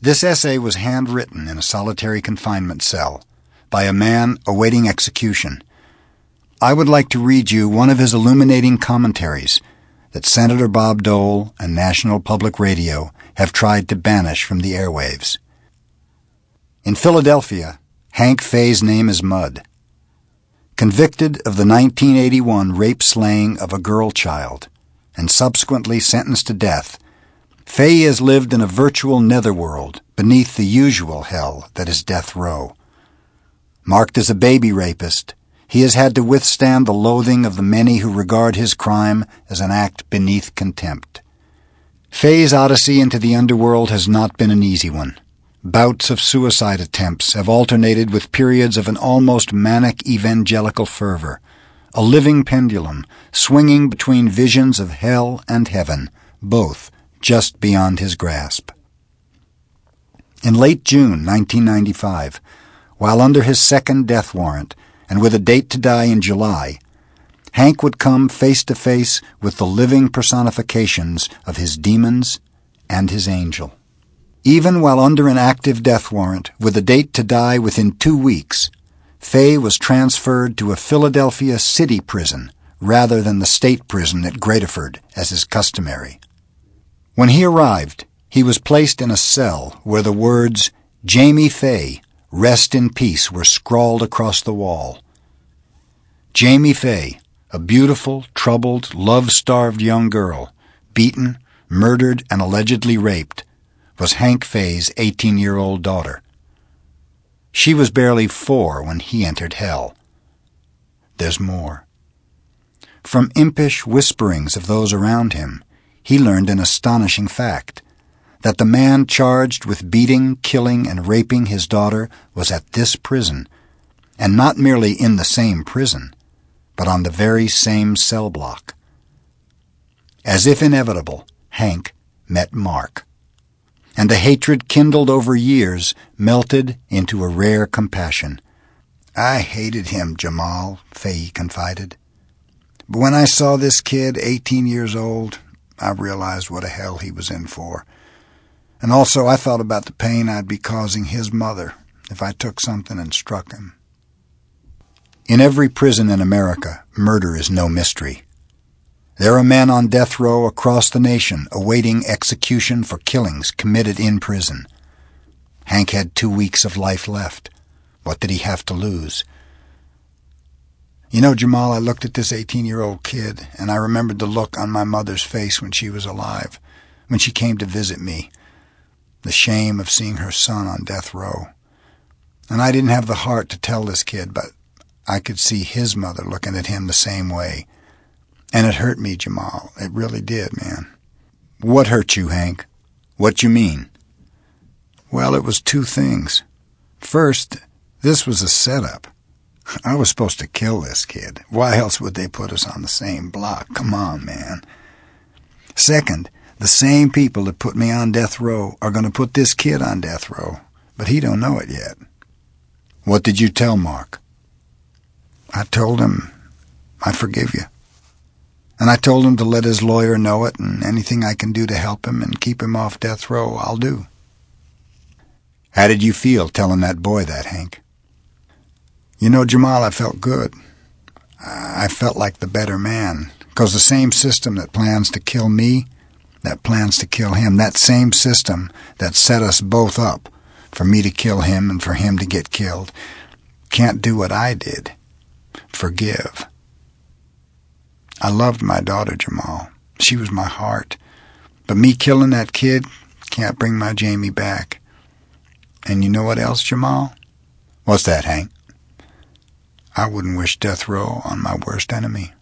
This essay was handwritten in a solitary confinement cell by a man awaiting execution. I would like to read you one of his illuminating commentaries that Senator Bob Dole and National Public Radio have tried to banish from the airwaves. In Philadelphia, Hank Fay's name is mud. Convicted of the 1981 rape-slaying of a girl child and subsequently sentenced to death, Fay has lived in a virtual netherworld beneath the usual hell that is death row. Marked as a baby rapist, he has had to withstand the loathing of the many who regard his crime as an act beneath contempt. Fay's odyssey into the underworld has not been an easy one. Bouts of suicide attempts have alternated with periods of an almost manic evangelical fervor, a living pendulum swinging between visions of hell and heaven, both just beyond his grasp. In late June 1995, while under his second death warrant and with a date to die in July, Hank would come face to face with the living personifications of his demons and his angel. Even while under an active death warrant with a date to die within 2 weeks, Fay was transferred to a Philadelphia city prison rather than the state prison at Graterford, as is customary. When he arrived, he was placed in a cell where the words, "Jamie Fay, rest in peace," were scrawled across the wall. Jamie Fay, a beautiful, troubled, love-starved young girl, beaten, murdered, and allegedly raped, was Hank Fay's 18-year-old daughter. She was barely 4 when he entered hell. There's more. From impish whisperings of those around him, he learned an astonishing fact, that the man charged with beating, killing, and raping his daughter was at this prison, and not merely in the same prison, but on the very same cell block. As if inevitable, Hank met Mark, and the hatred kindled over years melted into a rare compassion. "I hated him, Jamal," Fay confided. "But when I saw this kid, 18 years old, I realized what a hell he was in for. And also I thought about the pain I'd be causing his mother if I took something and struck him." In every prison in America, murder is no mystery. There are men on death row across the nation awaiting execution for killings committed in prison. Hank had 2 weeks of life left. What did he have to lose? "You know, Jamal, I looked at this 18-year-old kid, and I remembered the look on my mother's face when she was alive, when she came to visit me, the shame of seeing her son on death row. And I didn't have the heart to tell this kid, but I could see his mother looking at him the same way. And it hurt me, Jamal. It really did, man." "What hurt you, Hank? What you mean?" "Well, it was 2 things. First, this was a setup. I was supposed to kill this kid. Why else would they put us on the same block? Come on, man. Second, the same people that put me on death row are going to put this kid on death row, but he don't know it yet." "What did you tell Mark?" "I told him, I forgive you. And I told him to let his lawyer know it, and anything I can do to help him and keep him off death row, I'll do." "How did you feel telling that boy that, Hank?" "You know, Jamal, I felt good. I felt like the better man, because the same system that plans to kill me, that plans to kill him, that same system that set us both up for me to kill him and for him to get killed, can't do what I did. Forgive. I loved my daughter, Jamal. She was my heart. But me killing that kid can't bring my Jamie back. And you know what else, Jamal?" "What's that, Hank?" "I wouldn't wish death row on my worst enemy."